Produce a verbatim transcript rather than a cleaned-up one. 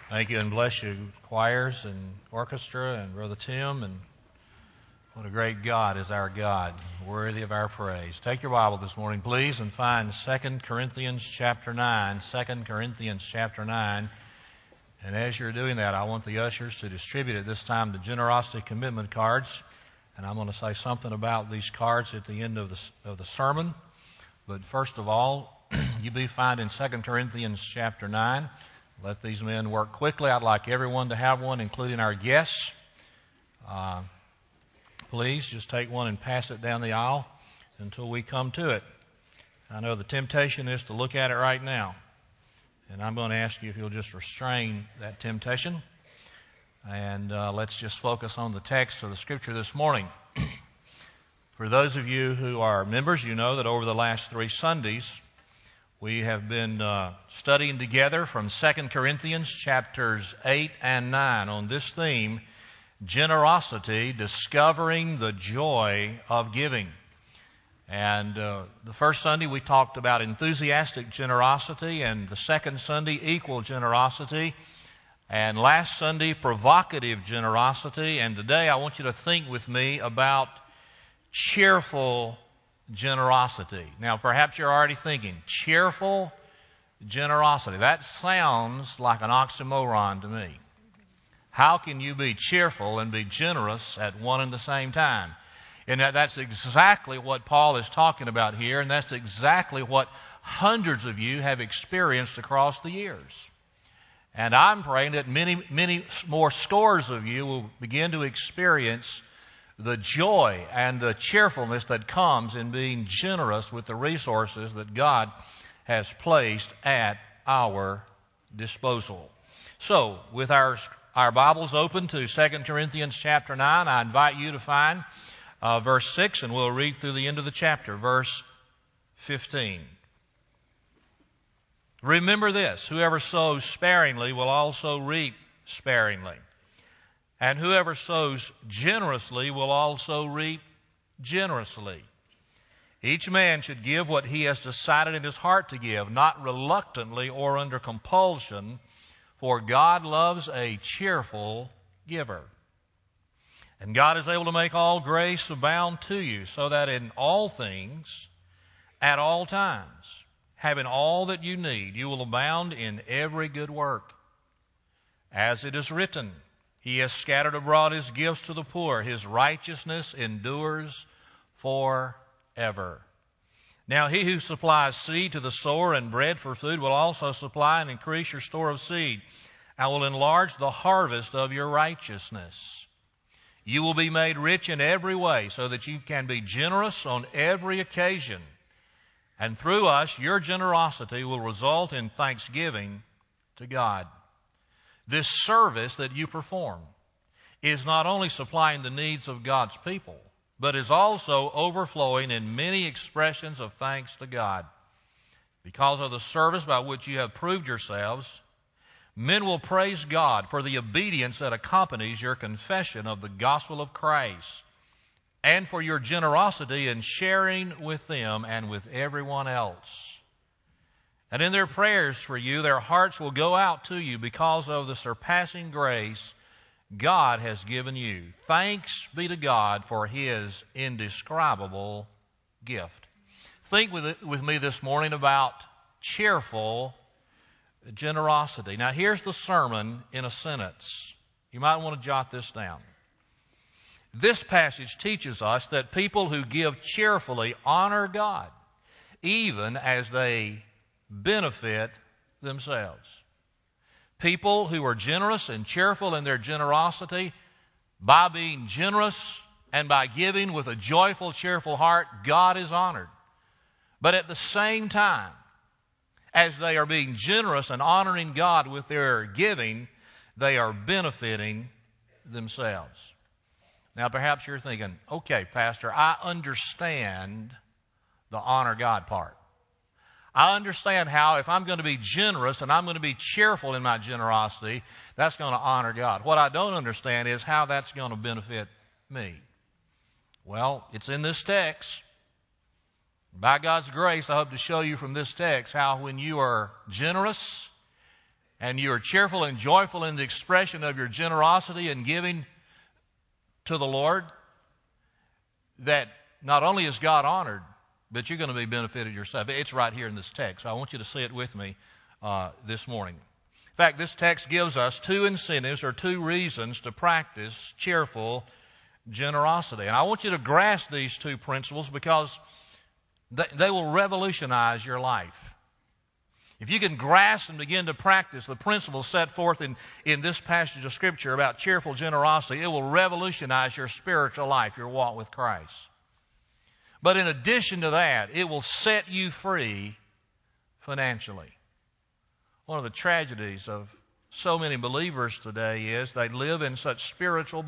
Thank you and bless you, choirs and orchestra and Brother Tim. And what a great God is our God, worthy of our praise. Take your Bible this morning, please, and find Second Corinthians chapter nine. Second Corinthians chapter nine. And as you're doing that, I want the ushers to distribute at this time the generosity commitment cards. And I'm going to say something about these cards at the end of the, of the sermon. But first of all, you be found in Second Corinthians chapter nine. Let these men work quickly. I'd like everyone to have one, including our guests. Uh, please just take one and pass it down the aisle until we come to it. I know the temptation is to look at it right now. And I'm going to ask you if you'll just restrain that temptation. And uh, let's just focus on the text of the Scripture this morning. For those of you who are members, you know that over the last three Sundays, we have been uh, studying together from Second Corinthians chapters eight and nine on this theme, generosity, discovering the joy of giving. And uh, the first Sunday we talked about enthusiastic generosity, and the second Sunday equal generosity, and last Sunday provocative generosity, and today I want you to think with me about cheerful generosity. Now, perhaps you're already thinking, cheerful generosity. That sounds like an oxymoron to me. How can you be cheerful and be generous at one and the same time? And that, that's exactly what Paul is talking about here, and that's exactly what hundreds of you have experienced across the years. And I'm praying that many, many more scores of you will begin to experience the joy and the cheerfulness that comes in being generous with the resources that God has placed at our disposal. So, with our our Bibles open to Second Corinthians chapter nine, I invite you to find uh, verse six, and we'll read through the end of the chapter, verse fifteen. Remember this, whoever sows sparingly will also reap sparingly. And whoever sows generously will also reap generously. Each man should give what he has decided in his heart to give, not reluctantly or under compulsion, for God loves a cheerful giver. And God is able to make all grace abound to you, so that in all things, at all times, having all that you need, you will abound in every good work. As it is written, He has scattered abroad His gifts to the poor. His righteousness endures forever. Now He who supplies seed to the sower and bread for food will also supply and increase your store of seed, and will enlarge the harvest of your righteousness. You will be made rich in every way, so that you can be generous on every occasion. And through us, your generosity will result in thanksgiving to God. This service that you perform is not only supplying the needs of God's people, but is also overflowing in many expressions of thanks to God. Because of the service by which you have proved yourselves, men will praise God for the obedience that accompanies your confession of the gospel of Christ, and for your generosity in sharing with them and with everyone else. And in their prayers for you, their hearts will go out to you because of the surpassing grace God has given you. Thanks be to God for His indescribable gift. Think with, it, with me this morning about cheerful generosity. Now, here's the sermon in a sentence. You might want to jot this down. This passage teaches us that people who give cheerfully honor God, even as they benefit themselves. People who are generous and cheerful in their generosity, by being generous and by giving with a joyful, cheerful heart, God is honored. But at the same time, as they are being generous and honoring God with their giving, they are benefiting themselves. Now, perhaps you're thinking, okay, Pastor, I understand the honor God part. I understand how if I'm going to be generous and I'm going to be cheerful in my generosity, that's going to honor God. What I don't understand is how that's going to benefit me. Well, it's in this text. By God's grace, I hope to show you from this text how when you are generous and you are cheerful and joyful in the expression of your generosity and giving to the Lord, that not only is God honored, but you're going to be benefited yourself. It's right here in this text. So I want you to see it with me uh, this morning. In fact, this text gives us two incentives or two reasons to practice cheerful generosity. And I want you to grasp these two principles because they, they will revolutionize your life. If you can grasp and begin to practice the principles set forth in, in this passage of Scripture about cheerful generosity, it will revolutionize your spiritual life, your walk with Christ. But in addition to that, it will set you free financially. One of the tragedies of so many believers today is they live in such spiritual